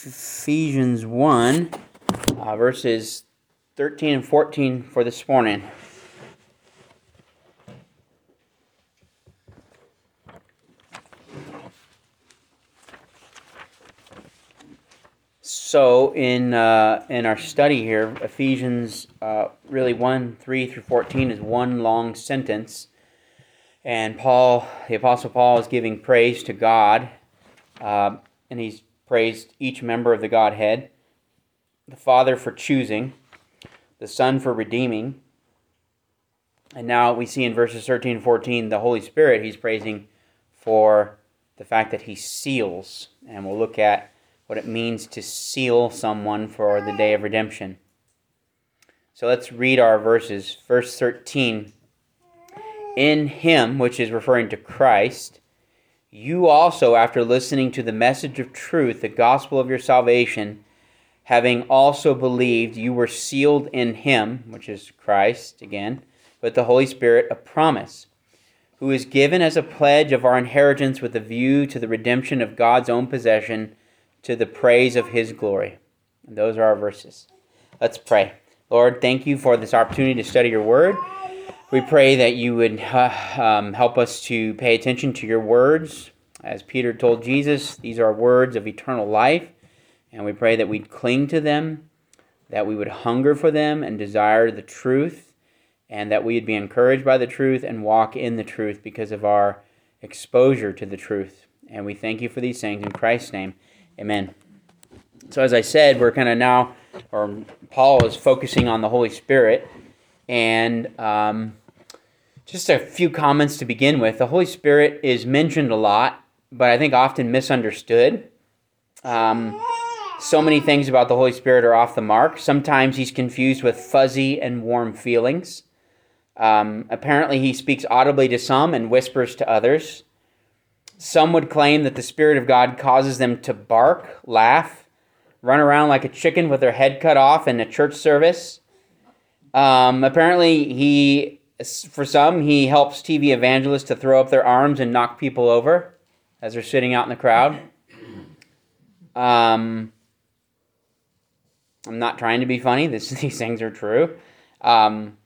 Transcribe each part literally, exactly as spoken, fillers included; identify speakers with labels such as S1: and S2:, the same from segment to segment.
S1: Ephesians one, uh, verses thirteen and fourteen for this morning. So in uh, in our study here, Ephesians uh, really one, three through fourteen is one long sentence. And Paul, the Apostle Paul, is giving praise to God, uh, and he's praised each member of the Godhead, the Father for choosing, the Son for redeeming, and now we see in verses thirteen and fourteen, the Holy Spirit, he's praising for the fact that he seals, and we'll look at what it means to seal someone for the day of redemption. So let's read our verses. Verse thirteen, in him, which is referring to Christ, you also, after listening to the message of truth, the gospel of your salvation, having also believed, you were sealed in him, which is Christ, again, with the Holy Spirit, a promise, who is given as a pledge of our inheritance with a view to the redemption of God's own possession, to the praise of his glory. And those are our verses. Let's pray. Lord, thank you for this opportunity to study your word. We pray that you would uh, um, help us to pay attention to your words. As Peter told Jesus, these are words of eternal life. And we pray that we'd cling to them, that we would hunger for them and desire the truth, and that we'd be encouraged by the truth and walk in the truth because of our exposure to the truth. And we thank you for these things in Christ's name. Amen. So as I said, we're kind of now, or Paul is focusing on the Holy Spirit, and um, just a few comments to begin with. The Holy Spirit is mentioned a lot, but I think often misunderstood. Um, so many things about the Holy Spirit are off the mark. Sometimes he's confused with fuzzy and warm feelings. Um, apparently he speaks audibly to some and whispers to others. Some would claim that the Spirit of God causes them to bark, laugh, run around like a chicken with their head cut off in a church service. Um, apparently, he, for some, he helps T V evangelists to throw up their arms and knock people over as they're sitting out in the crowd. Um, I'm not trying to be funny. This, these things are true. Um,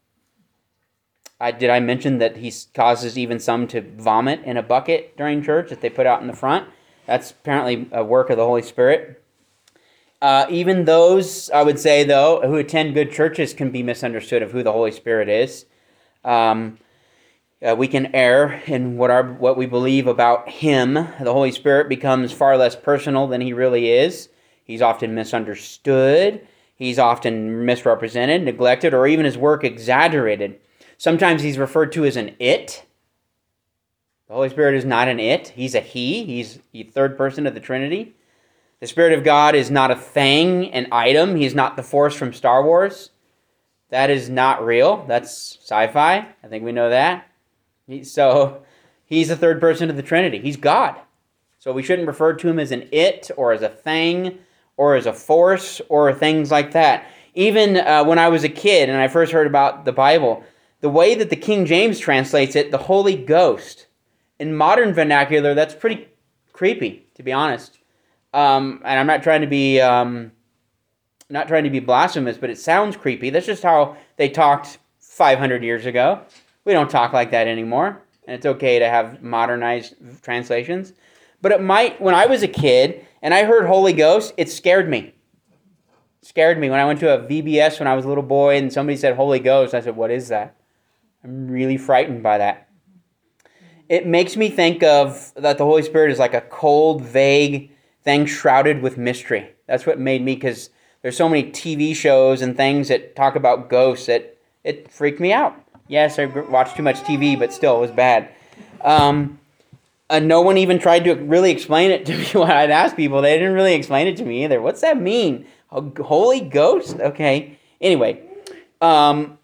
S1: I, did I mention that he causes even some to vomit in a bucket during church that they put out in the front? That's apparently a work of the Holy Spirit. Uh, even those, I would say, though, who attend good churches can be misunderstood of who the Holy Spirit is. Um, uh, we can err in what our what we believe about him. The Holy Spirit becomes far less personal than he really is. He's often misunderstood. He's often misrepresented, neglected, or even his work exaggerated. Sometimes he's referred to as an it. The Holy Spirit is not an it. He's a he. He's the third person of the Trinity. The Spirit of God is not a thing, an item. He's not the Force from Star Wars. That is not real. That's sci-fi. I think we know that. He, so he's the third person of the Trinity. He's God. So we shouldn't refer to him as an it or as a thing or as a force or things like that. Even uh, when I was a kid and I first heard about the Bible, the way that the King James translates it, the Holy Ghost, in modern vernacular, that's pretty creepy, to be honest. Um, and I'm not trying to be um, not trying to be blasphemous, but it sounds creepy. That's just how they talked five hundred years ago. We don't talk like that anymore, and it's okay to have modernized translations. But it might, when I was a kid and I heard Holy Ghost, it scared me. It scared me. When I went to a V B S when I was a little boy and somebody said Holy Ghost, I said, what is that? I'm really frightened by that. It makes me think of that the Holy Spirit is like a cold, vague thing shrouded with mystery. That's what made me, because there's so many T V shows and things that talk about ghosts that it freaked me out. Yes, I watched too much T V, but still, it was bad. Um, and no one even tried to really explain it to me when I'd ask people. They didn't really explain it to me either. What's that mean? A Holy Ghost? Okay. Anyway, um,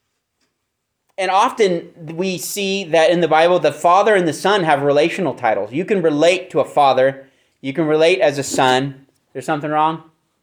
S1: and often we see that in the Bible, the Father and the Son have relational titles. You can relate to a father. You can relate as a son. There's something wrong?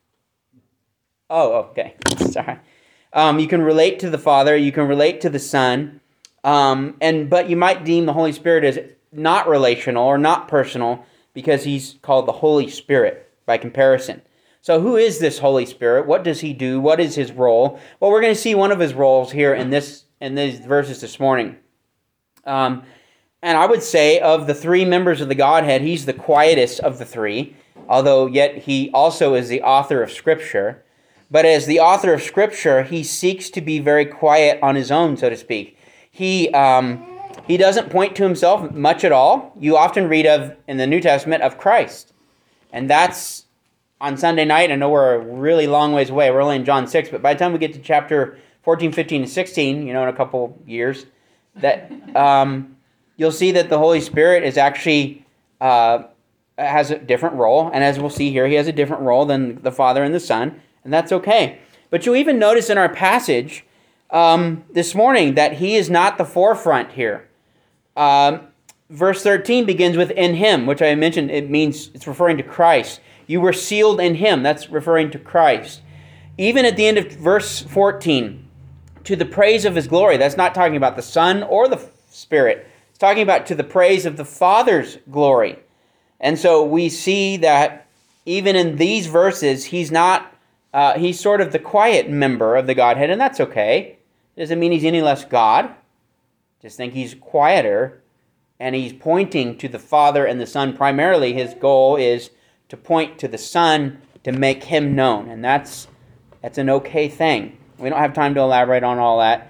S1: Oh, okay. Sorry. Um, you can relate to the Father. You can relate to the Son. Um, and but you might deem the Holy Spirit as not relational or not personal because he's called the Holy Spirit. by comparison. So who is this Holy Spirit? What does he do? What is his role? Well, we're going to see one of his roles here in this in these verses this morning. Um, and I would say of the three members of the Godhead, he's the quietest of the three, although yet he also is the author of Scripture. But as the author of Scripture, he seeks to be very quiet on his own, so to speak. He um, he doesn't point to himself much at all. You often read of, in the New Testament, of Christ. And that's on Sunday night. I know we're a really long ways away. We're only in John six, but by the time we get to chapter fourteen, fifteen, and sixteen, you know, in a couple years, that um, you'll see that the Holy Spirit is actually uh, has a different role. And as we'll see here, he has a different role than the Father and the Son. And that's okay. But you'll even notice in our passage um, this morning that he is not the forefront here. Um, verse thirteen begins with "in him," which I mentioned. It means it's referring to Christ. You were sealed in him. That's referring to Christ. Even at the end of verse fourteen, to the praise of his glory. That's not talking about the Son or the Spirit. It's talking about to the praise of the Father's glory. And so we see that even in these verses, he's not Uh, he's sort of the quiet member of the Godhead, and that's okay. Doesn't mean he's any less God. Just think he's quieter, and he's pointing to the Father and the Son. Primarily, his goal is to point to the Son to make him known, and that's that's an okay thing. We don't have time to elaborate on all that,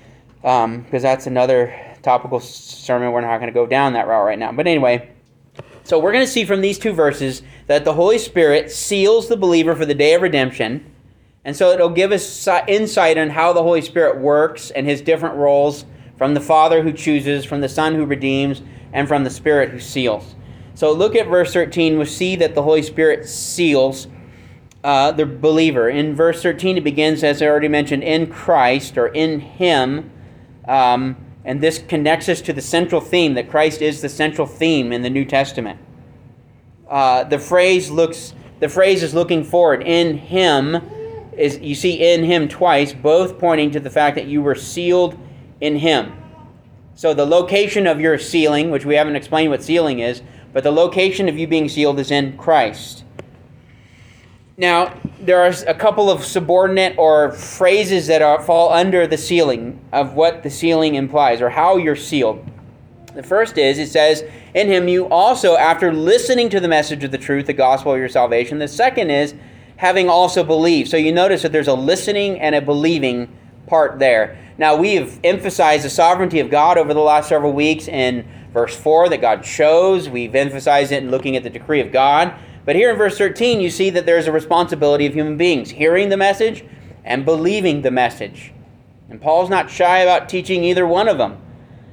S1: um, because that's another topical sermon. We're not going to go down that route right now. But anyway, so we're going to see from these two verses that the Holy Spirit seals the believer for the day of redemption. And so it'll give us insight on how the Holy Spirit works and his different roles, from the Father who chooses, from the Son who redeems, and from the Spirit who seals. So look at verse thirteen. We see that the Holy Spirit seals uh, the believer. In verse thirteen, it begins, as I already mentioned, in Christ, or in him. Um, and this connects us to the central theme, that Christ is the central theme in the New Testament. Uh, the phrase looks. The phrase is looking forward. In him is you see in him twice, both pointing to the fact that you were sealed in him. So the location of your sealing, which we haven't explained what sealing is, but the location of you being sealed is in Christ. Now, there are a couple of subordinate or phrases that are, fall under the sealing of what the sealing implies, or how you're sealed. The first is, it says, in him you also, after listening to the message of the truth, the gospel of your salvation. The second is, having also believed. So you notice that there's a listening and a believing part there. Now, we've emphasized the sovereignty of God over the last several weeks in verse four, that God chose. We've emphasized it in looking at the decree of God. But here in verse thirteen, you see that there's a responsibility of human beings, hearing the message and believing the message. And Paul's not shy about teaching either one of them.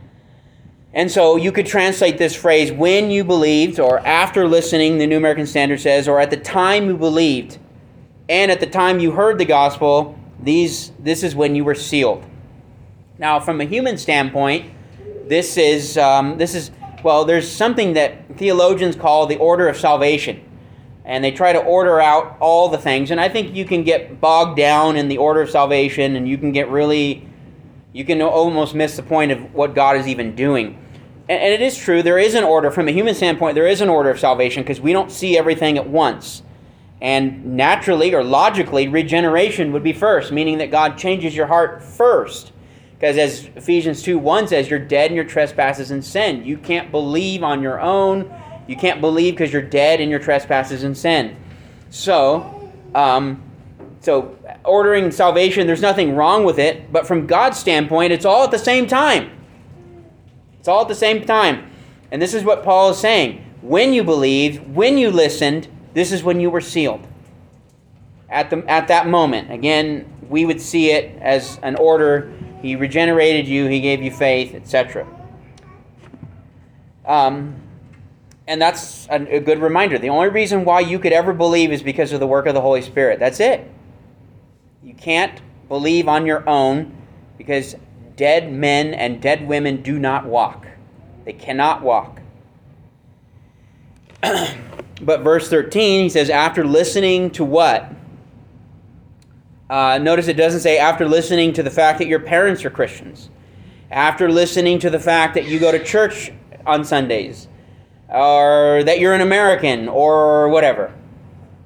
S1: And so you could translate this phrase, when you believed, or after listening, the New American Standard says, or at the time you believed, and at the time you heard the gospel, these this is when you were sealed. Now, from a human standpoint, this is, um, this is well, there's something that theologians call the order of salvation. And they try to order out all the things. And I think you can get bogged down in the order of salvation, and you can get really, you can almost miss the point of what God is even doing. And, and it is true, there is an order. From a human standpoint, there is an order of salvation, because we don't see everything at once. And naturally, or logically, regeneration would be first, meaning that God changes your heart first. Because as Ephesians two one says, you're dead in your trespasses and sin. You can't believe on your own. You can't believe because you're dead in your trespasses and sin. So, um, so ordering salvation, there's nothing wrong with it. But from God's standpoint, it's all at the same time. It's all at the same time. And this is what Paul is saying. When you believed, when you listened, this is when you were sealed. At the at that moment. Again, we would see it as an order. He regenerated you. He gave you faith, et cetera. Um, and that's a, a good reminder. The only reason why you could ever believe is because of the work of the Holy Spirit. That's it. You can't believe on your own, because dead men and dead women do not walk. They cannot walk. But verse thirteen, he says, after listening to what? Uh, notice it doesn't say after listening to the fact that your parents are Christians. After listening to the fact that you go to church on Sundays. Or that you're an American, or whatever.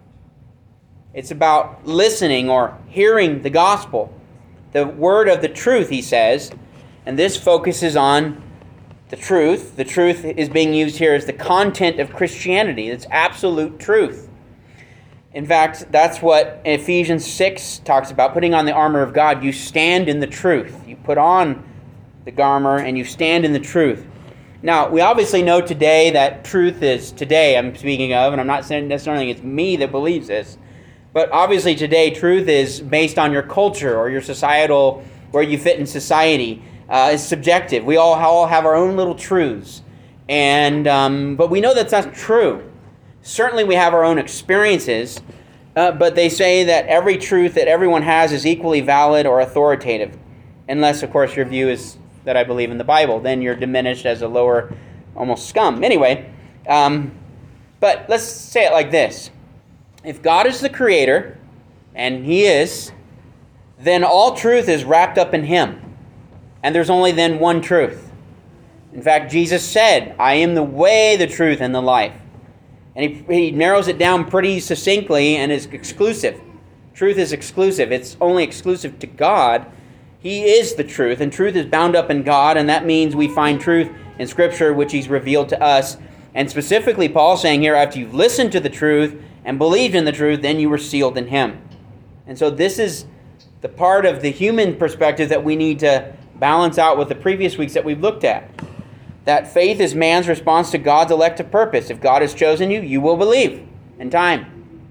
S1: It's about listening or hearing the gospel. The word of the truth, he says, and this focuses on the truth. The truth is being used here as the content of Christianity. It's absolute truth. In fact, that's what Ephesians six talks about, putting on the armor of God. You stand in the truth. You put on the armor and you stand in the truth. Now, we obviously know today that truth is today, I'm speaking of, and I'm not saying necessarily it's me that believes this, but obviously today truth is based on your culture or your societal, where you fit in society. Uh, it's subjective. We all, all have our own little truths, and um, but we know that's not true. Certainly we have our own experiences, uh, but they say that every truth that everyone has is equally valid or authoritative, unless, of course, your view is that I believe in the Bible. Then you're diminished as a lower, almost scum. Anyway, um, but let's say it like this. If God is the creator, and he is, then all truth is wrapped up in him. And there's only then one truth. In fact, Jesus said, I am the way, the truth, and the life. And he, he narrows it down pretty succinctly and is exclusive. Truth is exclusive. It's only exclusive to God. He is the truth, and truth is bound up in God, and that means we find truth in Scripture, which he's revealed to us. And specifically, Paul's saying here, after you've listened to the truth and believed in the truth, then you were sealed in him. And so this is the part of the human perspective that we need to balance out with the previous weeks that we've looked at. That faith is man's response to God's elective purpose. If God has chosen you, you will believe in time.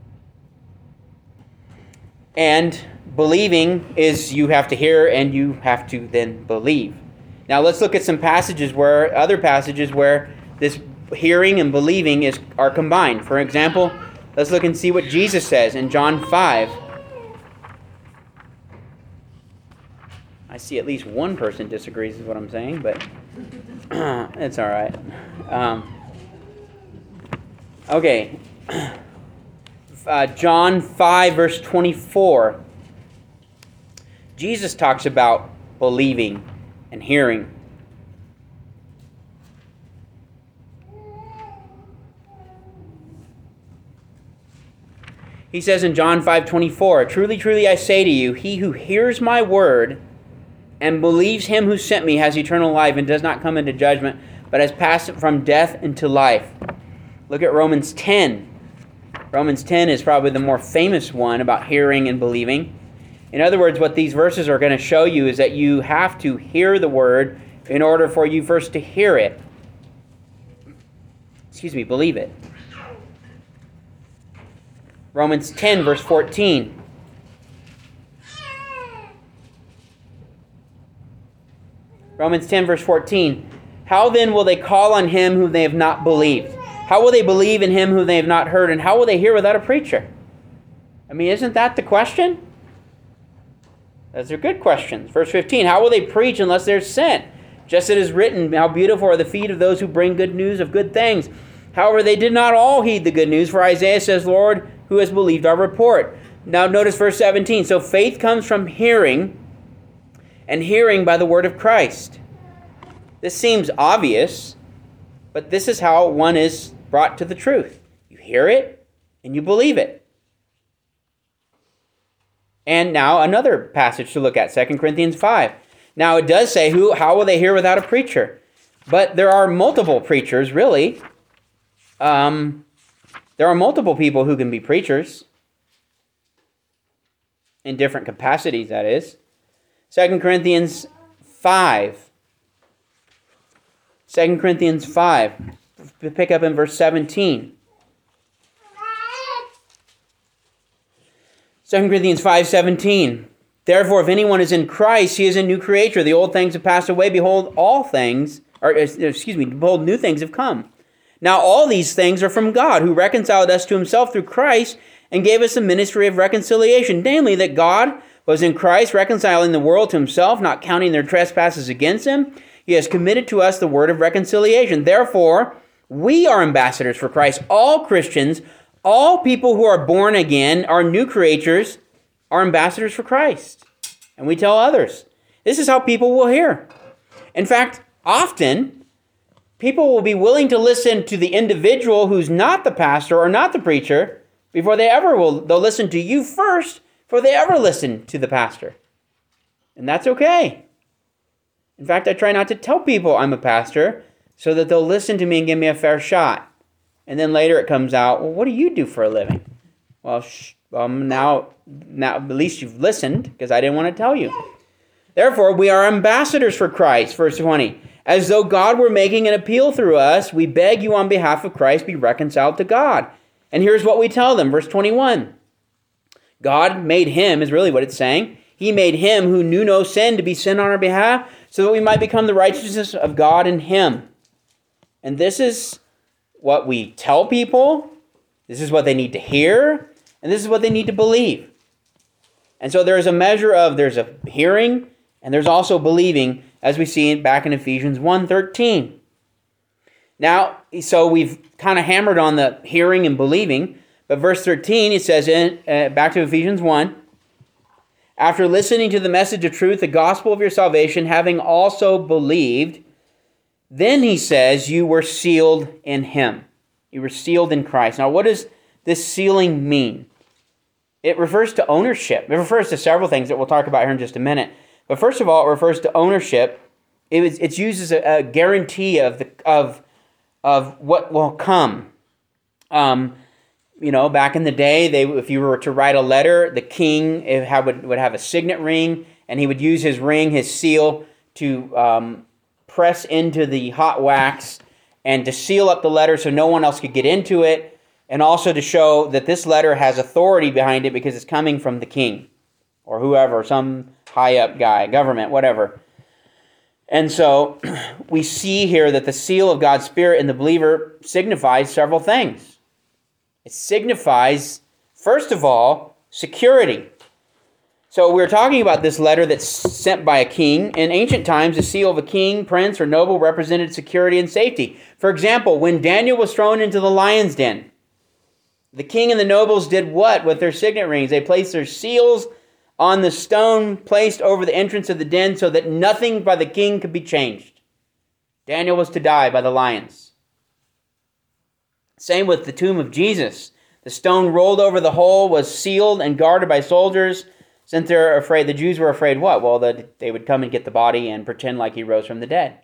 S1: And believing is you have to hear and you have to then believe. Now let's look at some passages where, other passages where this hearing and believing is are combined. For example, let's look and see what Jesus says in John five. I see at least one person disagrees with what I'm saying, but it's all right. Um, okay. Uh, John five, verse twenty-four. Jesus talks about believing and hearing. He says in John five twenty-four, Truly, truly, I say to you, he who hears my word and believes him who sent me has eternal life and does not come into judgment, but has passed from death into life. Look at Romans ten. Romans ten is probably the more famous one about hearing and believing. In other words, what these verses are going to show you is that you have to hear the word in order for you first to hear it. Excuse me, believe it. Romans ten, verse fourteen. Romans ten, verse fourteen. How then will they call on him whom they have not believed? How will they believe in him whom they have not heard? And how will they hear without a preacher? I mean, isn't that the question? Those are good questions. Verse fifteen, how will they preach unless they're sent? Just as it is written, how beautiful are the feet of those who bring good news of good things. However, they did not all heed the good news, for Isaiah says, Lord, who has believed our report? Now notice verse seventeen. So faith comes from hearing, and hearing by the word of Christ. This seems obvious, but this is how one is brought to the truth. You hear it, and you believe it. And now another passage to look at, Second Corinthians five. Now it does say, "Who? How will they hear without a preacher?" But there are multiple preachers, really. Um, there are multiple people who can be preachers. In different capacities, that is. Second Corinthians five. Second Corinthians five. Pick up in verse seventeen. Second Corinthians five seventeen. Therefore, if anyone is in Christ, he is a new creature. The old things have passed away. Behold, all things, or excuse me, behold, new things have come. Now all these things are from God, who reconciled us to himself through Christ and gave us a ministry of reconciliation. Namely, that God was in Christ reconciling the world to himself, not counting their trespasses against him. He has committed to us the word of reconciliation. Therefore, we are ambassadors for Christ. All Christians, all people who are born again, are new creatures, are ambassadors for Christ. And we tell others. This is how people will hear. In fact, often, people will be willing to listen to the individual who's not the pastor or not the preacher, before they ever will. They'll listen to you first before they ever listen to the pastor. And that's okay. In fact, I try not to tell people I'm a pastor so that they'll listen to me and give me a fair shot. And then later it comes out, well, what do you do for a living? Well, sh- um, now, now at least you've listened, because I didn't want to tell you. Therefore, we are ambassadors for Christ, verse twenty. As though God were making an appeal through us, we beg you on behalf of Christ, be reconciled to God. And here's what we tell them, verse twenty-one. God made him, is really what it's saying. He made him who knew no sin to be sin on our behalf, so that we might become the righteousness of God in him. And this is what we tell people. This is what they need to hear. And this is what they need to believe. And so there's a measure of, there's a hearing, and there's also believing, as we see back in Ephesians one thirteen. Now, so we've kind of hammered on the hearing and believing, but verse thirteen, it says, in uh, back to Ephesians one, after listening to the message of truth, the gospel of your salvation, having also believed, then he says, you were sealed in him. You were sealed in Christ. Now, what does this sealing mean? It refers to ownership. It refers to several things that we'll talk about here in just a minute. But first of all, it refers to ownership. It was, it's used as a, a guarantee of the of of what will come. Um, you know, back in the day, they if you were to write a letter, the king have, would would have a signet ring, and he would use his ring, his seal, to um, press into the hot wax and to seal up the letter so no one else could get into it. And also to show that this letter has authority behind it because it's coming from the king or whoever, some high-up guy, government, whatever. And so we see here that the seal of God's Spirit in the believer signifies several things. It signifies, first of all, security. So we're talking about this letter that's sent by a king. In ancient times, the seal of a king, prince, or noble represented security and safety. For example, when Daniel was thrown into the lion's den, the king and the nobles did what with their signet rings? They placed their seals on the stone placed over the entrance of the den so that nothing by the king could be changed. Daniel was to die by the lions. Same with the tomb of Jesus. The stone rolled over the hole was sealed and guarded by soldiers, since they're afraid, the Jews were afraid what? Well, that they would come and get the body and pretend like he rose from the dead.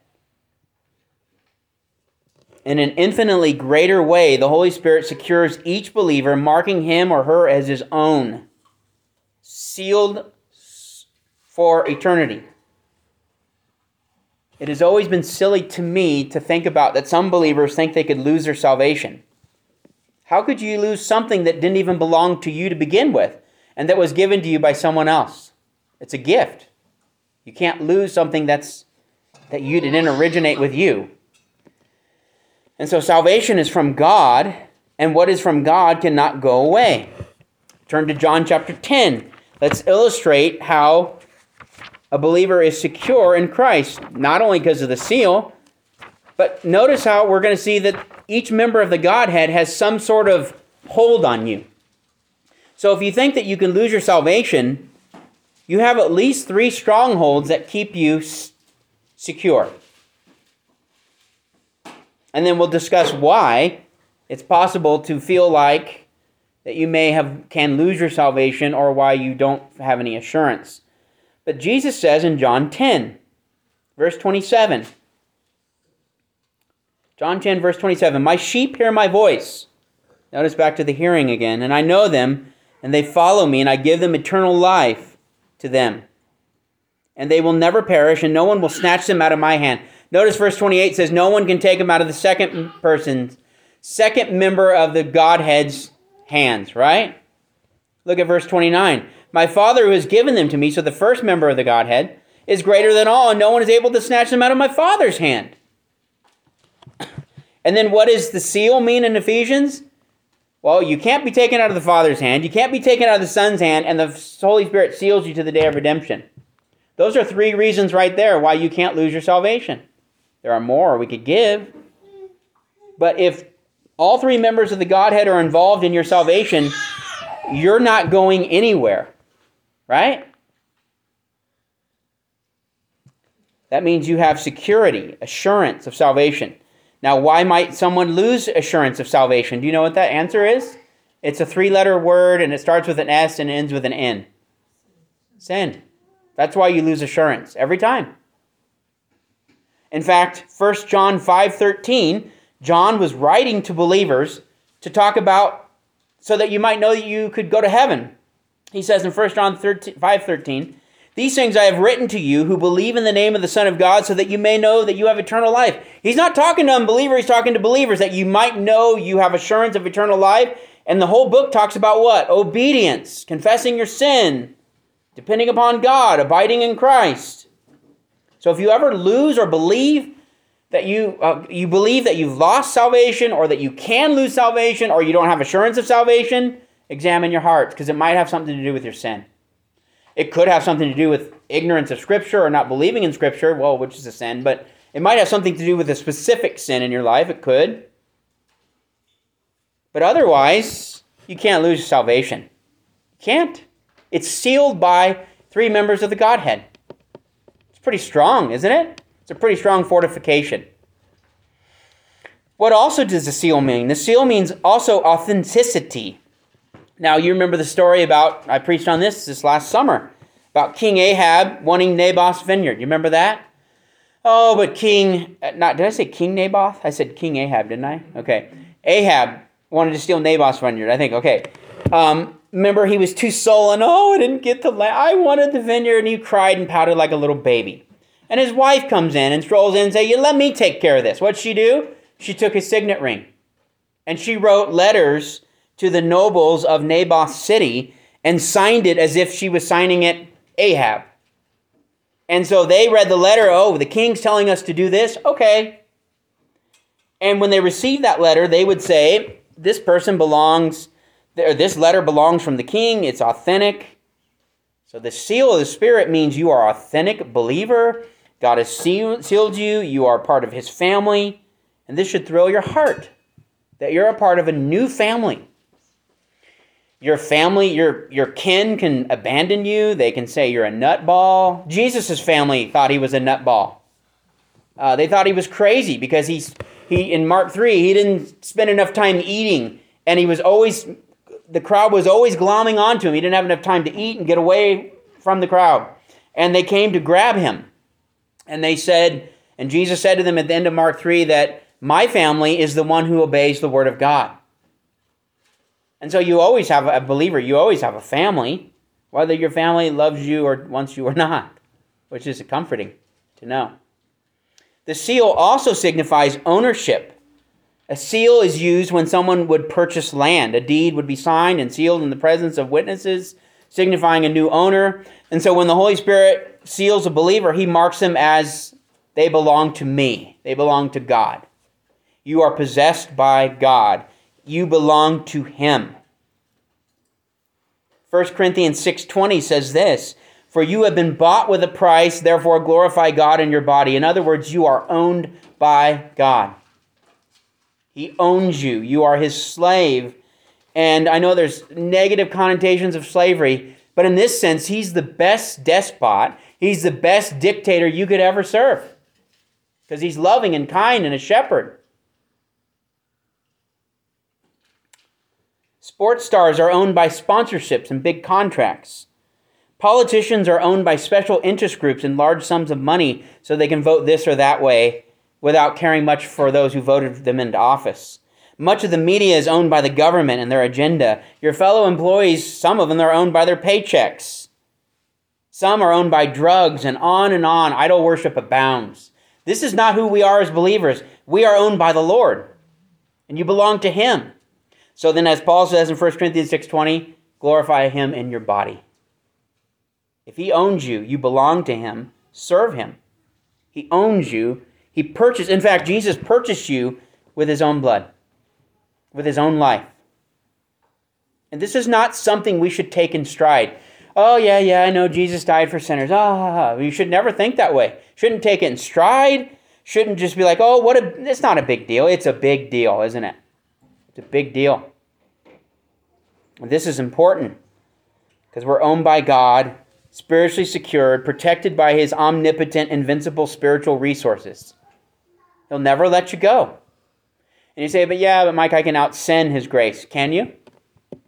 S1: In an infinitely greater way, the Holy Spirit secures each believer, marking him or her as his own, sealed for eternity. It has always been silly to me to think about that some believers think they could lose their salvation. How could you lose something that didn't even belong to you to begin with and that was given to you by someone else? It's a gift. You can't lose something that's that you didn't originate with you. And so salvation is from God, and what is from God cannot go away. Turn to John chapter ten. Let's illustrate how a believer is secure in Christ, not only because of the seal, but notice how we're going to see that each member of the Godhead has some sort of hold on you. So if you think that you can lose your salvation, you have at least three strongholds that keep you s- secure. And then we'll discuss why it's possible to feel like that you may have can lose your salvation or why you don't have any assurance. But Jesus says in John ten, verse twenty-seven. John ten, verse twenty-seven, my sheep hear my voice. Notice back to the hearing again. And I know them, and they follow me, and I give them eternal life to them. And they will never perish, and no one will snatch them out of my hand. Notice verse twenty-eight says, no one can take them out of the second person's, second member of the Godhead's hands, right? Look at verse twenty-nine. My Father who has given them to me, so the first member of the Godhead, is greater than all, and no one is able to snatch them out of my Father's hand. And then what does the seal mean in Ephesians? Well, you can't be taken out of the Father's hand, you can't be taken out of the Son's hand, and the Holy Spirit seals you to the day of redemption. Those are three reasons right there why you can't lose your salvation. There are more we could give. But if all three members of the Godhead are involved in your salvation, you're not going anywhere, right? That means you have security, assurance of salvation. Now, why might someone lose assurance of salvation? Do you know what that answer is? It's a three-letter word, and it starts with an S and ends with an N. Sin. That's why you lose assurance every time. In fact, First John five thirteen, John was writing to believers to talk about so that you might know that you could go to heaven. He says in First John five thirteen, these things I have written to you who believe in the name of the Son of God so that you may know that you have eternal life. He's not talking to unbelievers, he's talking to believers that you might know you have assurance of eternal life. And the whole book talks about what? Obedience, confessing your sin, depending upon God, abiding in Christ. So if you ever lose or believe that you uh, you believe that you've lost salvation or that you can lose salvation or you don't have assurance of salvation, examine your heart because it might have something to do with your sin. It could have something to do with ignorance of Scripture or not believing in Scripture, well, which is a sin, but it might have something to do with a specific sin in your life. It could. But otherwise, you can't lose salvation. You can't. It's sealed by three members of the Godhead. It's pretty strong, isn't it? It's a pretty strong fortification. What also does the seal mean? The seal means also authenticity. Now, you remember the story about, I preached on this this last summer, about King Ahab wanting Naboth's vineyard. You remember that? Oh, but King, not did I say King Naboth? I said King Ahab, didn't I? Okay. Ahab wanted to steal Naboth's vineyard, I think. Okay. Um, remember, he was too sullen. Oh, I didn't get the land. I wanted the vineyard, and he cried and pouted like a little baby. And his wife comes in and strolls in and says, "You let me take care of this." What'd she do? She took his signet ring. And she wrote letters to the nobles of Naboth's city and signed it as if she was signing it Ahab. And so they read the letter, oh, the king's telling us to do this? Okay. And when they received that letter, they would say, this person belongs, or this letter belongs from the king, it's authentic. So the seal of the Spirit means you are an authentic believer. God has sealed you, you are part of his family, and this should thrill your heart, that you're a part of a new family. Your family, your, your kin can abandon you. They can say you're a nutball. Jesus' family thought he was a nutball. Uh, they thought he was crazy because he's, he in Mark three, he didn't spend enough time eating. And he was always, the crowd was always glomming onto him. He didn't have enough time to eat and get away from the crowd. And they came to grab him. And they said, and Jesus said to them at the end of Mark three that my family is the one who obeys the word of God. And so you always have a believer, you always have a family, whether your family loves you or wants you or not, which is comforting to know. The seal also signifies ownership. A seal is used when someone would purchase land. A deed would be signed and sealed in the presence of witnesses, signifying a new owner. And so when the Holy Spirit seals a believer, he marks them as they belong to me. They belong to God. You are possessed by God. You belong to him. First Corinthians six twenty says this, for you have been bought with a price, therefore glorify God in your body. In other words, you are owned by God. He owns you. You are his slave. And I know there's negative connotations of slavery, but in this sense, he's the best despot. He's the best dictator you could ever serve because he's loving and kind and a shepherd. Sports stars are owned by sponsorships and big contracts. Politicians are owned by special interest groups and large sums of money so they can vote this or that way without caring much for those who voted them into office. Much of the media is owned by the government and their agenda. Your fellow employees, some of them are owned by their paychecks. Some are owned by drugs, and on and on. Idol worship abounds. This is not who we are as believers. We are owned by the Lord, and you belong to him. So then, as Paul says in First Corinthians six twenty, glorify him in your body. If he owns you, you belong to him. Serve him. He owns you. He purchased, in fact, Jesus purchased you with his own blood, with his own life. And this is not something we should take in stride. Oh, yeah, yeah, I know Jesus died for sinners. Ah, you should never think that way. Shouldn't take it in stride. Shouldn't just be like, oh, what a, it's not a big deal. It's a big deal, isn't it? It's a big deal. And this is important because we're owned by God, spiritually secured, protected by his omnipotent, invincible spiritual resources. He'll never let you go. And you say, but yeah, but Mike, I can out-sin his grace. Can you?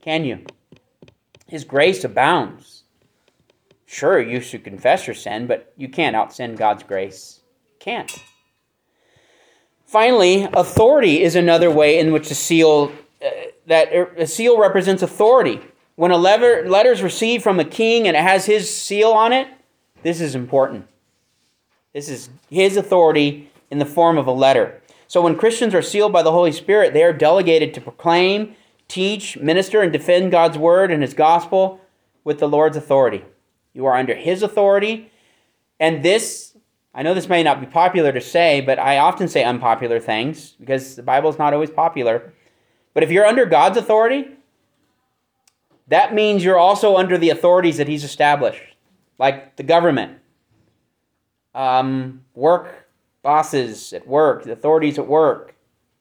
S1: Can you? His grace abounds. Sure, you should confess your sin, but you can't out-sin God's grace. Can't. Finally, authority is another way in which a seal, uh, that a seal represents authority. When a letter, letter is received from a king and it has his seal on it, this is important. This is his authority in the form of a letter. So when Christians are sealed by the Holy Spirit, they are delegated to proclaim, teach, minister, and defend God's word and his gospel with the Lord's authority. You are under his authority. And this, I know this may not be popular to say, but I often say unpopular things because the Bible is not always popular. But if you're under God's authority, that means you're also under the authorities that he's established, like the government, um, work bosses at work, the authorities at work.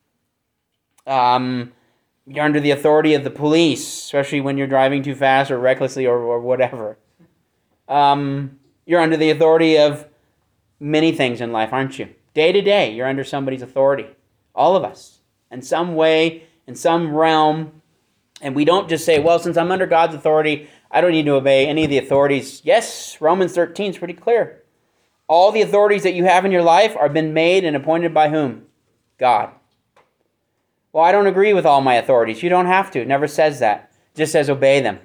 S1: Um, you're under the authority of the police, especially when you're driving too fast or recklessly or, or whatever. Um, you're under the authority of many things in life, aren't you? Day to day, you're under somebody's authority. All of us, in some way, in some realm. And we don't just say, well, since I'm under God's authority, I don't need to obey any of the authorities. Yes, Romans thirteen is pretty clear. All the authorities that you have in your life are been made and appointed by whom? God. Well, I don't agree with all my authorities. You don't have to. It never says that. It just says obey them.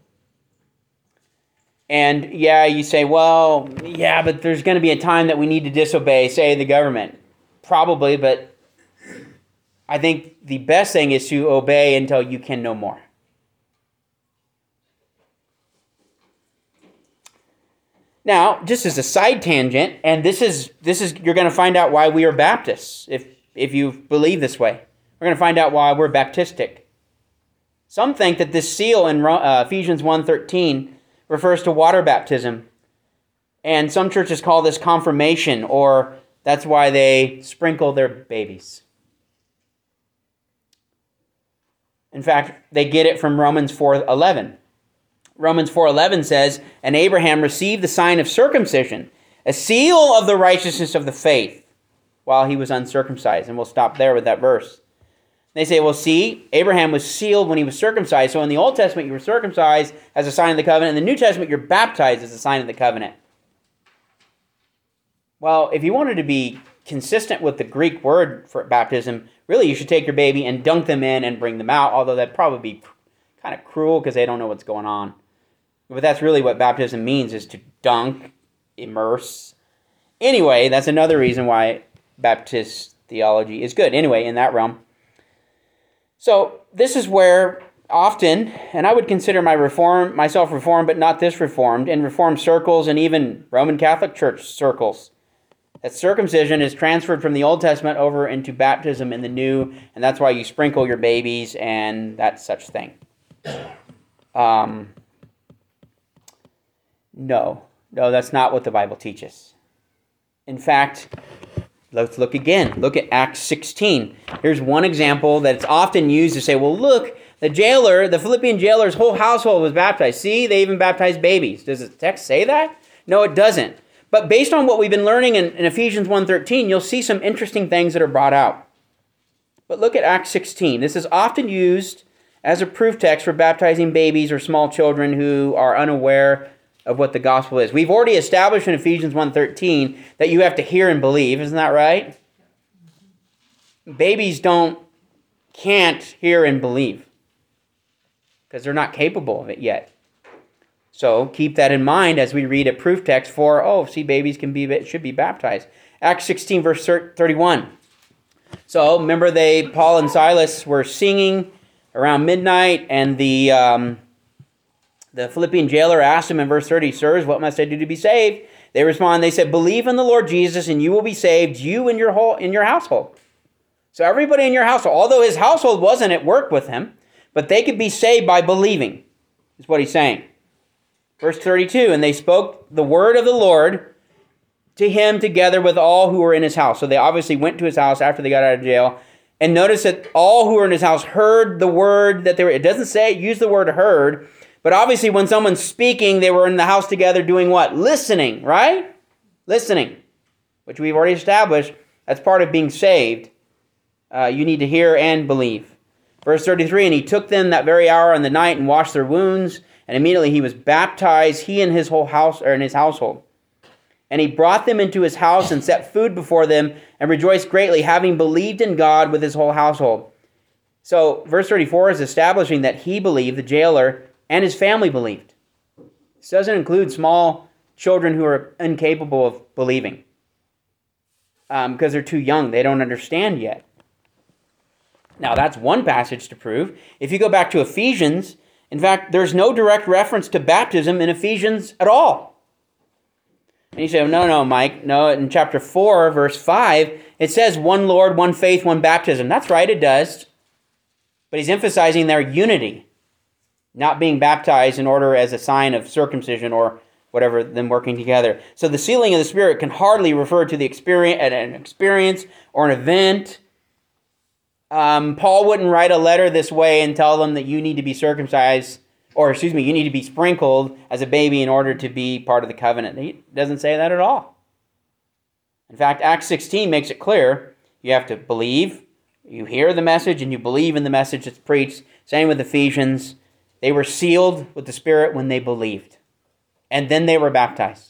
S1: And yeah, you say, well, yeah, but there's going to be a time that we need to disobey, say, the government. Probably, but I think the best thing is to obey until you can no more. Now, just as a side tangent, and this is this is you're going to find out why we are Baptists if if you believe this way. We're going to find out why we're Baptistic. Some think that this seal in uh, Ephesians one thirteen refers to water baptism, and some churches call this confirmation, or that's why they sprinkle their babies. In fact, they get it from Romans four eleven. Romans four eleven says, and Abraham received the sign of circumcision, a seal of the righteousness of the faith, while he was uncircumcised. And we'll stop there with that verse. They say, well, see, Abraham was sealed when he was circumcised. So in the Old Testament, you were circumcised as a sign of the covenant. In the New Testament, you're baptized as a sign of the covenant. Well, if you wanted to be consistent with the Greek word for baptism, really you should take your baby and dunk them in and bring them out, although that'd probably be kind of cruel because they don't know what's going on. But that's really what baptism means, is to dunk, immerse. Anyway, that's another reason why Baptist theology is good. Anyway, in that realm. So this is where often, and I would consider my reform, myself reformed, but not this reformed, in reformed circles and even Roman Catholic Church circles, that circumcision is transferred from the Old Testament over into baptism in the New, and that's why you sprinkle your babies and that such thing. Um, no, no, that's not what the Bible teaches. In fact, let's look again. Look at Acts sixteen. Here's one example that's often used to say, well, look, the jailer, the Philippian jailer's whole household was baptized. See, they even baptized babies. Does the text say that? No, it doesn't. But based on what we've been learning in, in Ephesians one thirteen, you'll see some interesting things that are brought out. But look at Acts sixteen. This is often used as a proof text for baptizing babies or small children who are unaware of what the gospel is. We've already established in Ephesians one thirteen that you have to hear and believe. Isn't that right? Babies don't, can't hear and believe because they're not capable of it yet. So keep that in mind as we read a proof text for, oh, see, babies can be, should be baptized. Acts sixteen, verse thirty-one. So remember, they, Paul and Silas were singing around midnight, and the um, the Philippian jailer asked him in verse thirty, sirs, what must I do to be saved? They respond, they said, believe in the Lord Jesus, and you will be saved, you and your whole in your household. So everybody in your household, although his household wasn't at work with him, but they could be saved by believing, is what he's saying. Verse thirty-two, and they spoke the word of the Lord to him together with all who were in his house. So they obviously went to his house after they got out of jail. And notice that all who were in his house heard the word that they were, it doesn't say, use the word heard, but obviously when someone's speaking, they were in the house together doing what? Listening, right? Listening, which we've already established. That's part of being saved. Uh, you need to hear and believe. Verse thirty-three, and he took them that very hour in the night and washed their wounds, and immediately he was baptized, he and his whole house, or in his household. And he brought them into his house and set food before them and rejoiced greatly, having believed in God with his whole household. So verse thirty-four is establishing that he believed, the jailer, and his family believed. This doesn't include small children who are incapable of believing um, because they're too young. They don't understand yet. Now, that's one passage to prove. If you go back to Ephesians, in fact, there's no direct reference to baptism in Ephesians at all. And you say, oh, no, no, Mike. No, in chapter four, verse five, it says one Lord, one faith, one baptism. That's right, it does. But he's emphasizing their unity, not being baptized in order as a sign of circumcision or whatever, them working together. So the sealing of the Spirit can hardly refer to the experience, an experience or an event. Um, Paul wouldn't write a letter this way and tell them that you need to be circumcised, or excuse me, you need to be sprinkled as a baby in order to be part of the covenant. He doesn't say that at all. In fact, Acts sixteen makes it clear you have to believe, you hear the message, and you believe in the message that's preached. Same with Ephesians. They were sealed with the Spirit when they believed. And then they were baptized.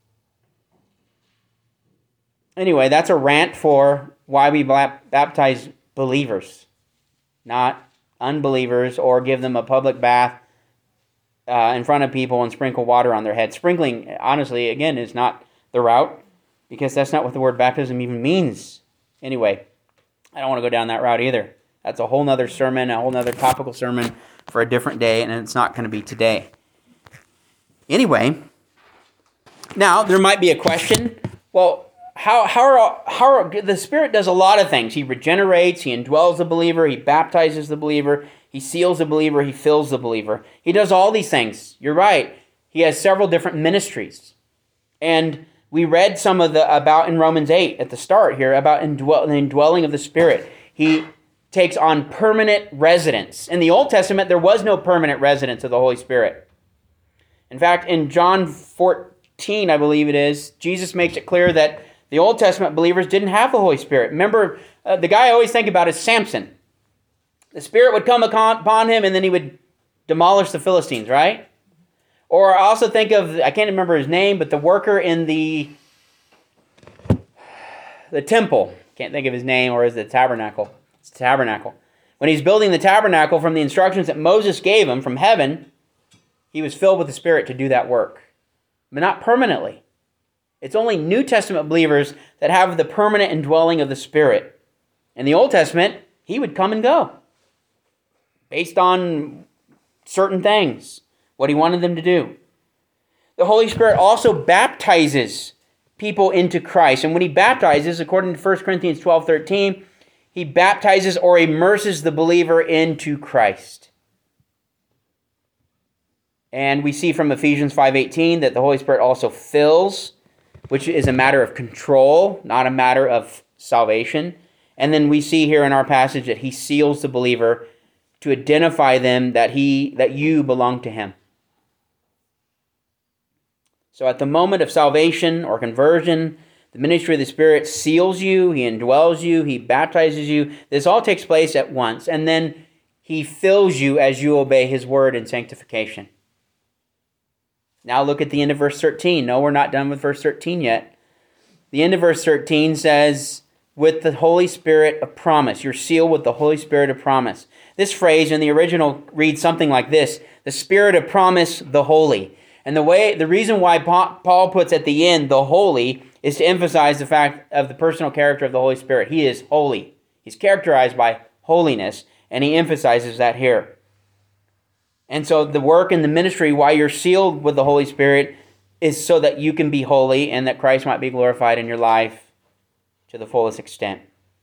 S1: Anyway, that's a rant for why we baptize believers, not unbelievers, or give them a public bath uh, in front of people and sprinkle water on their head. Sprinkling, honestly, again, is not the route, because that's not what the word baptism even means. Anyway, I don't want to go down that route either. That's a whole nother sermon, a whole nother topical sermon for a different day, and it's not going to be today. Anyway, now there might be a question. Well, how how are, how are, the Spirit does a lot of things. He regenerates, he indwells the believer, he baptizes the believer, he seals the believer, he fills the believer. He does all these things. You're right. He has several different ministries. And we read some of the about in Romans eight at the start here about indwell, the indwelling of the Spirit. He takes on permanent residence. In the Old Testament, there was no permanent residence of the Holy Spirit. In fact, in John fourteen, I believe it is, Jesus makes it clear that the Old Testament believers didn't have the Holy Spirit. Remember, uh, the guy I always think about is Samson. The Spirit would come upon him and then he would demolish the Philistines, right? Or I also think of, I can't remember his name, but the worker in the, the temple. Can't think of his name, or is it the tabernacle? It's the tabernacle. When he's building the tabernacle, from the instructions that Moses gave him from heaven, he was filled with the Spirit to do that work. But not permanently. It's only New Testament believers that have the permanent indwelling of the Spirit. In the Old Testament, he would come and go based on certain things, what he wanted them to do. The Holy Spirit also baptizes people into Christ. And when he baptizes, according to First Corinthians twelve thirteen, he baptizes or immerses the believer into Christ. And we see from Ephesians five eighteen that the Holy Spirit also fills, which is a matter of control, not a matter of salvation. And then we see here in our passage that he seals the believer to identify them that he that you belong to him. So at the moment of salvation or conversion, the ministry of the Spirit seals you, he indwells you, he baptizes you. This all takes place at once. And then he fills you as you obey his word in sanctification. Now look at the end of verse thirteen. No, we're not done with verse thirteen yet. The end of verse thirteen says, with the Holy Spirit of promise. You're sealed with the Holy Spirit of promise. This phrase in the original reads something like this: the Spirit of promise, the Holy. And the way, the reason why Paul puts at the end the Holy is to emphasize the fact of the personal character of the Holy Spirit. He is holy. He's characterized by holiness, and he emphasizes that here. And so the work and the ministry, why you're sealed with the Holy Spirit, is so that you can be holy and that Christ might be glorified in your life to the fullest extent.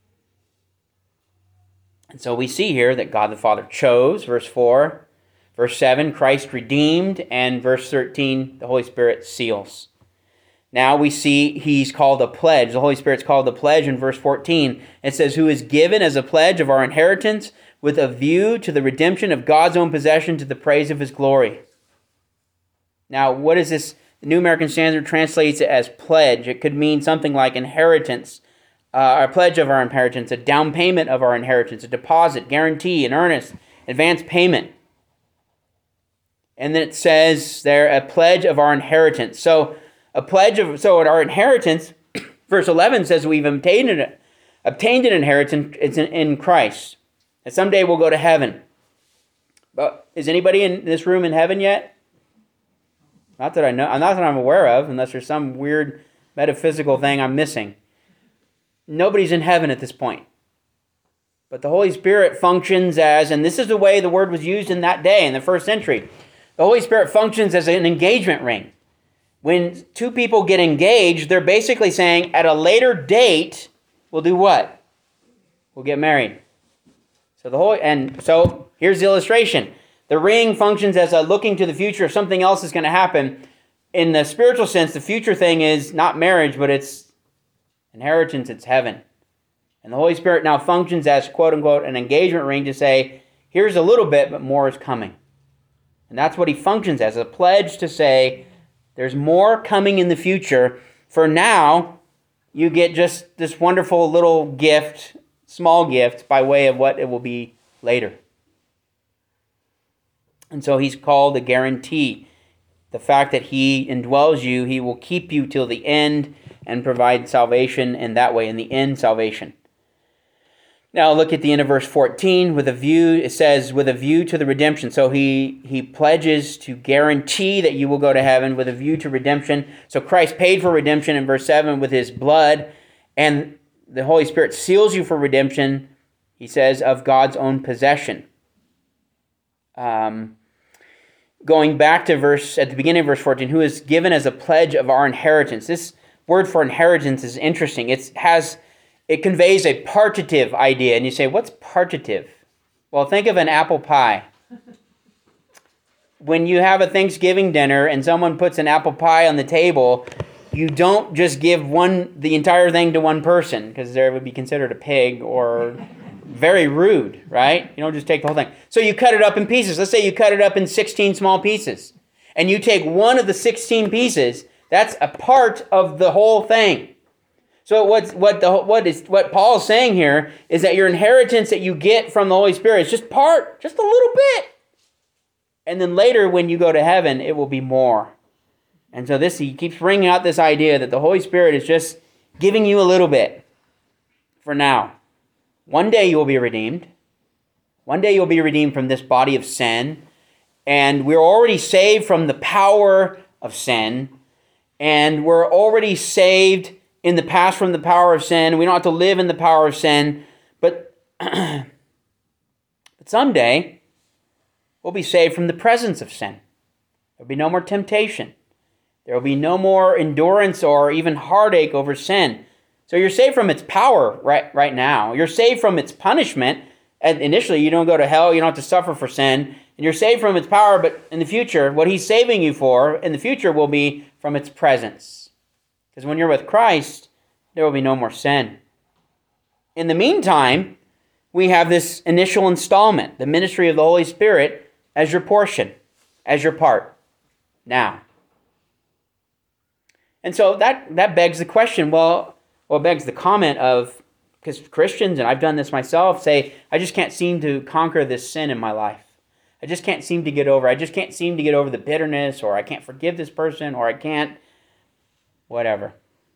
S1: And so we see here that God the Father chose, verse four. Verse seven, Christ redeemed. And verse thirteen, the Holy Spirit seals. Now we see he's called a pledge. The Holy Spirit's called a pledge in verse fourteen. It says, who is given as a pledge of our inheritance with a view to the redemption of God's own possession to the praise of his glory. Now, what is this? The New American Standard translates it as pledge. It could mean something like inheritance uh, a pledge of our inheritance, a down payment of our inheritance, a deposit, guarantee, an earnest, advance payment. And then it says there, a pledge of our inheritance. So a pledge of, so our inheritance, verse eleven says we've obtained an, obtained an inheritance it's in, in Christ. And someday we'll go to heaven. But is anybody in this room in heaven yet? Not that I know, not that I'm aware of, unless there's some weird metaphysical thing I'm missing. Nobody's in heaven at this point. But the Holy Spirit functions as, and this is the way the word was used in that day, in the first century. The Holy Spirit functions as an engagement ring. When two people get engaged, they're basically saying, at a later date, we'll do what? We'll get married. So the whole, and so here's the illustration. The ring functions as a looking to the future if something else is going to happen. In the spiritual sense, the future thing is not marriage, but it's inheritance, it's heaven. And the Holy Spirit now functions as, quote unquote, an engagement ring to say, here's a little bit, but more is coming. And that's what he functions as, a pledge to say, there's more coming in the future. For now, you get just this wonderful little gift, small gift, by way of what it will be later. And so he's called a guarantee. The fact that he indwells you, he will keep you till the end and provide salvation in that way, in the end salvation. Now look at the end of verse fourteen. With a view, it says, with a view to the redemption. So he, he pledges to guarantee that you will go to heaven with a view to redemption. So Christ paid for redemption in verse seven with his blood. And the Holy Spirit seals you for redemption, he says, of God's own possession. Um, going back to verse, at the beginning of verse fourteen, who is given as a pledge of our inheritance. This word for inheritance is interesting. It has... It conveys a partitive idea. And you say, what's partitive? Well, think of an apple pie. When you have a Thanksgiving dinner and someone puts an apple pie on the table, you don't just give one the entire thing to one person, because there would be considered a pig or very rude, right? You don't just take the whole thing. So you cut it up in pieces. Let's say you cut it up in sixteen small pieces. And you take one of the sixteen pieces, that's a part of the whole thing. So what's, what the what is what Paul's saying here is that your inheritance that you get from the Holy Spirit is just part, just a little bit. And then later when you go to heaven, it will be more. And so this, he keeps bringing out this idea that the Holy Spirit is just giving you a little bit for now. One day you will be redeemed. One day you'll be redeemed from this body of sin. And we're already saved from the power of sin. And we're already saved in the past from the power of sin. We don't have to live in the power of sin. But, but someday, we'll be saved from the presence of sin. There'll be no more temptation. There will be no more endurance or even heartache over sin. So you're saved from its power right, right now. You're saved from its punishment. And initially, you don't go to hell. You don't have to suffer for sin. And you're saved from its power. But in the future, what he's saving you for in the future will be from its presence. Because when you're with Christ, there will be no more sin. In the meantime, we have this initial installment, the ministry of the Holy Spirit, as your portion, as your part, now. And so that, that begs the question, well, well, it begs the comment of, because Christians, and I've done this myself, say, I just can't seem to conquer this sin in my life. I just can't seem to get over, I just can't seem to get over the bitterness, or I can't forgive this person, or I can't whatever.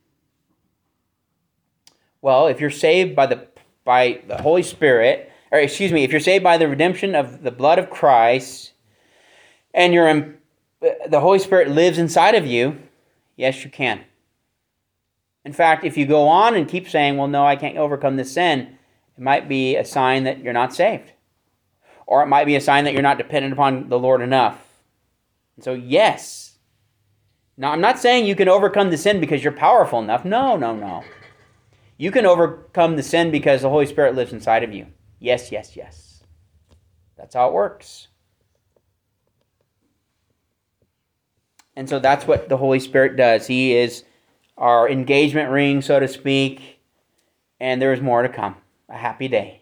S1: Well, if you're saved by the by the Holy Spirit, or excuse me, if you're saved by the redemption of the blood of Christ, and you're in, the Holy Spirit lives inside of you, yes, you can. In fact, if you go on and keep saying, well, no, I can't overcome this sin, it might be a sign that you're not saved. Or it might be a sign that you're not dependent upon the Lord enough. And so, yes. Now, I'm not saying you can overcome the sin because you're powerful enough. No, no, no. You can overcome the sin because the Holy Spirit lives inside of you. Yes, yes, yes. That's how it works. And so that's what the Holy Spirit does. He is our engagement ring, so to speak, and there is more to come. A happy day.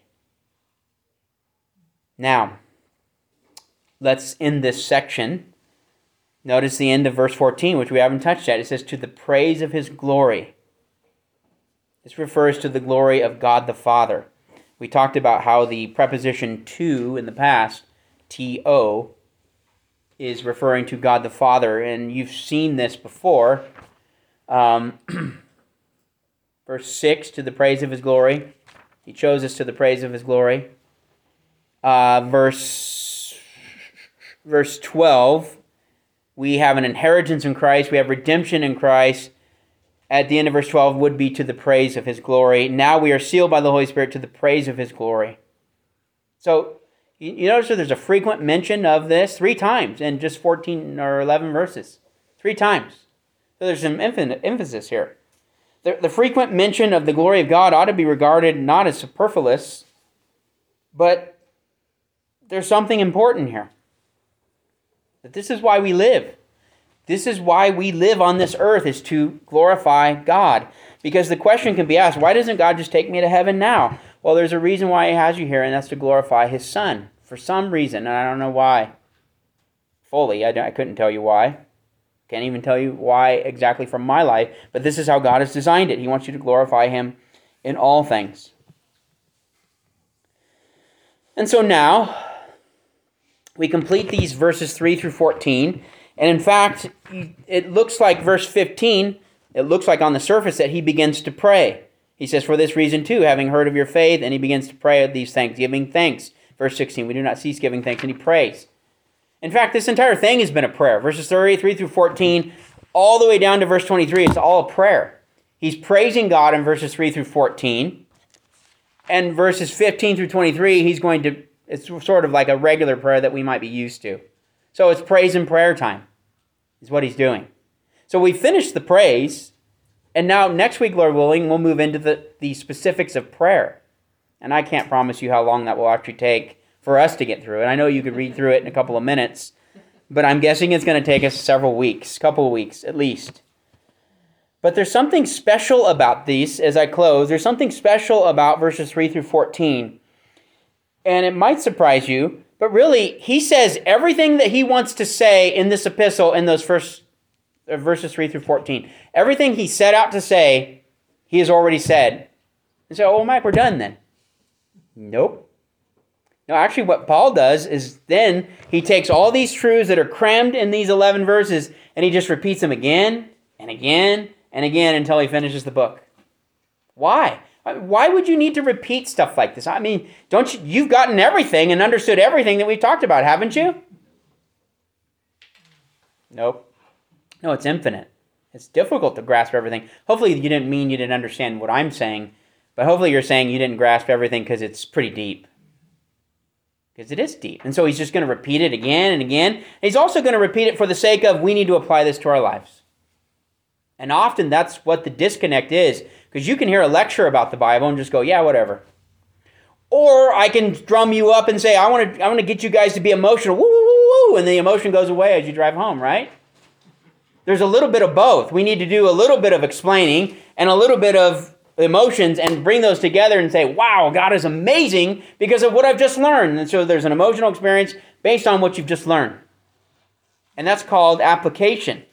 S1: Now, let's end this section. Notice the end of verse fourteen, which we haven't touched yet. It says, to the praise of his glory. This refers to the glory of God the Father. We talked about how the preposition to in the past, T O, is referring to God the Father, and you've seen this before. Um, verse six, to the praise of his glory. He chose us to the praise of his glory. Uh, verse, verse twelve, we have an inheritance in Christ. We have redemption in Christ. At the end of verse twelve would be to the praise of his glory. Now we are sealed by the Holy Spirit to the praise of his glory. So you notice that there's a frequent mention of this three times in just fourteen or eleven verses. Three times. So there's some emphasis here. The, the frequent mention of the glory of God ought to be regarded not as superfluous, but there's something important here. That this is why we live. This is why we live on this earth, is to glorify God. Because the question can be asked, why doesn't God just take me to heaven now? Well, there's a reason why he has you here, and that's to glorify his Son. For some reason, and I don't know why fully. I, I couldn't tell you why. Can't even tell you why exactly from my life. But this is how God has designed it. He wants you to glorify him in all things. And so now, we complete these verses three through fourteen. And in fact, it looks like verse fifteen, it looks like on the surface that he begins to pray. He says, for this reason too, having heard of your faith, and he begins to pray these things, giving thanks. Verse sixteen, we do not cease giving thanks, and he prays. In fact, this entire thing has been a prayer. Verses thirty-three through fourteen, all the way down to verse twenty-three, it's all a prayer. He's praising God in verses three through fourteen. And verses fifteen through twenty-three, he's going to, it's sort of like a regular prayer that we might be used to. So it's praise and prayer time is what he's doing. So we finished the praise, and now next week, Lord willing, we'll move into the, the specifics of prayer. And I can't promise you how long that will actually take for us to get through it. I know you could read through it in a couple of minutes, but I'm guessing it's going to take us several weeks, a couple of weeks at least. But there's something special about these as I close. There's something special about verses three through fourteen. And it might surprise you, but really, he says everything that he wants to say in this epistle in those first uh, verses three through fourteen. Everything he set out to say, he has already said. And so, oh, Mike, we're done then. Nope. No, actually what Paul does is then he takes all these truths that are crammed in these eleven verses and he just repeats them again and again and again until he finishes the book. Why? Why would you need to repeat stuff like this? I mean, don't you, you've gotten everything and understood everything that we've talked about, haven't you? Nope. No, it's infinite. It's difficult to grasp everything. Hopefully you didn't mean you didn't understand what I'm saying, but hopefully you're saying you didn't grasp everything because it's pretty deep. Because it is deep. And so he's just going to repeat it again and again. And he's also going to repeat it for the sake of we need to apply this to our lives. And often that's what the disconnect is. Because you can hear a lecture about the Bible and just go, yeah, whatever. Or I can drum you up and say, I want to I want to get you guys to be emotional. Woo, woo, woo, woo. And the emotion goes away as you drive home, right? There's a little bit of both. We need to do a little bit of explaining and a little bit of emotions and bring those together and say, wow, God is amazing because of what I've just learned. And so there's an emotional experience based on what you've just learned. And that's called application.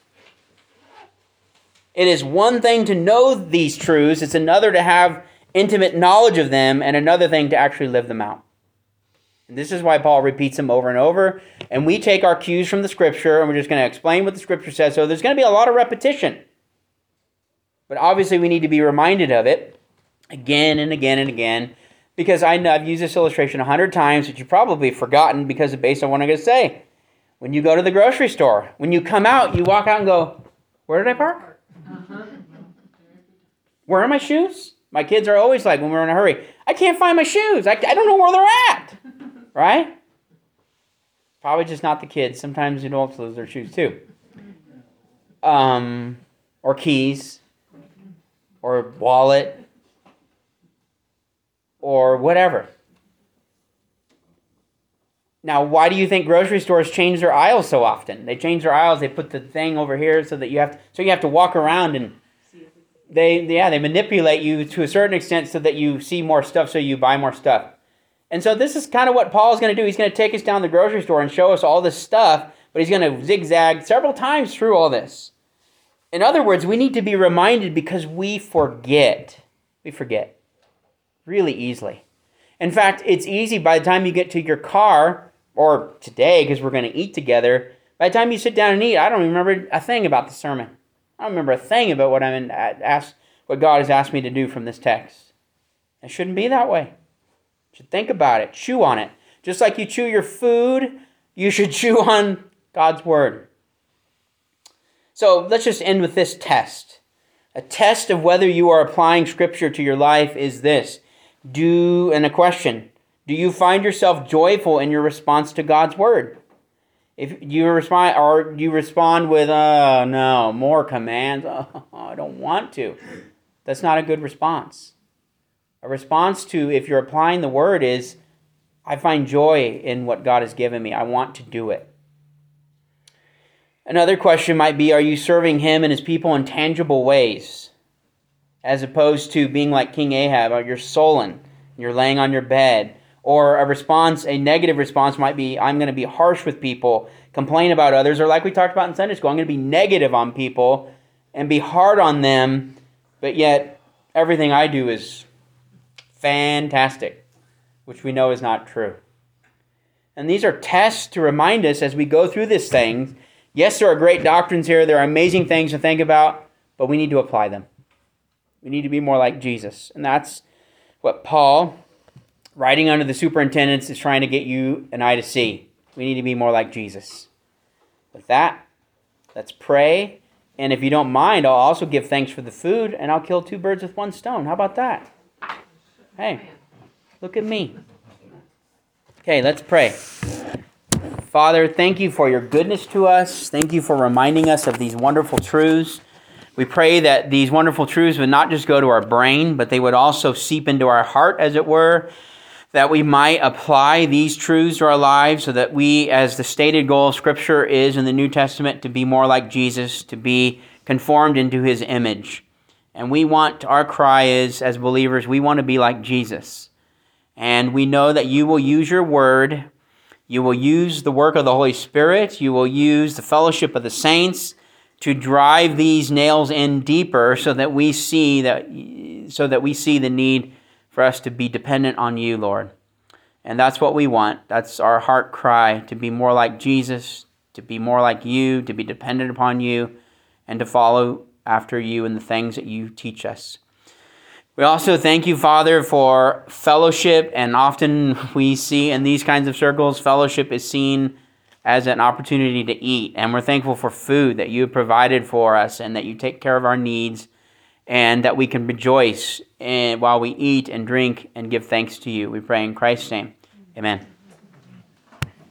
S1: It is one thing to know these truths. It's another to have intimate knowledge of them and another thing to actually live them out. And this is why Paul repeats them over and over. And we take our cues from the Scripture and we're just going to explain what the Scripture says. So there's going to be a lot of repetition. But obviously we need to be reminded of it again and again and again. Because I know I've used this illustration a hundred times, but you've probably forgotten because it's based on what I'm going to say. When you go to the grocery store, when you come out, you walk out and go, where did I park? Uh-huh. Where are my shoes? My kids are always like, when we're in a hurry, I can't find my shoes. I, I don't know where they're at. Right? Probably just not the kids. Sometimes adults lose their shoes too. Um, or keys. Or wallet. Or whatever. Now, why do you think grocery stores change their aisles so often? They change their aisles. They put the thing over here so that you have to, so you have to walk around and they yeah they manipulate you to a certain extent so that you see more stuff, so you buy more stuff. And so this is kind of what Paul's going to do. He's going to take us down the grocery store and show us all this stuff, but he's going to zigzag several times through all this. In other words, we need to be reminded because we forget. We forget really easily. In fact, it's easy by the time you get to your car, or today because we're going to eat together, by the time you sit down and eat, I don't remember a thing about the sermon. I don't remember a thing about what I'm in, asked, what God has asked me to do from this text. It shouldn't be that way. You should think about it, chew on it. Just like you chew your food, you should chew on God's word. So let's just end with this test. A test of whether you are applying Scripture to your life is this. Do, and a question, do you find yourself joyful in your response to God's word? If you respond, or you respond with, oh, no, more commands, oh, I don't want to. That's not a good response. A response to, if you're applying the word, is, I find joy in what God has given me. I want to do it. Another question might be, are you serving him and his people in tangible ways? As opposed to being like King Ahab, or you're sullen, you're laying on your bed. Or a response, a negative response might be, I'm going to be harsh with people, complain about others, or like we talked about in Sunday school, I'm going to be negative on people and be hard on them, but yet everything I do is fantastic, which we know is not true. And these are tests to remind us as we go through this thing. Yes, there are great doctrines here, there are amazing things to think about, but we need to apply them. We need to be more like Jesus. And that's what Paul, writing under the superintendents, is trying to get you and I to see. We need to be more like Jesus. With that, let's pray. And if you don't mind, I'll also give thanks for the food, and I'll kill two birds with one stone. How about that? Hey, look at me. Okay, let's pray. Father, thank you for your goodness to us. Thank you for reminding us of these wonderful truths. We pray that these wonderful truths would not just go to our brain, but they would also seep into our heart, as it were, that we might apply these truths to our lives so that we, as the stated goal of Scripture is in the New Testament, to be more like Jesus, to be conformed into his image. And we want, our cry is, as believers, we want to be like Jesus. And we know that you will use your word, you will use the work of the Holy Spirit, you will use the fellowship of the saints to drive these nails in deeper so that we see that so that we see the need for us to be dependent on you, Lord. And that's what we want. That's our heart cry, to be more like Jesus, to be more like you, to be dependent upon you, and to follow after you in the things that you teach us. We also thank you, Father, for fellowship, and often we see in these kinds of circles, fellowship is seen as an opportunity to eat. And we're thankful for food that you have provided for us and that you take care of our needs and that we can rejoice in, while we eat and drink and give thanks to you. We pray in Christ's name. Amen.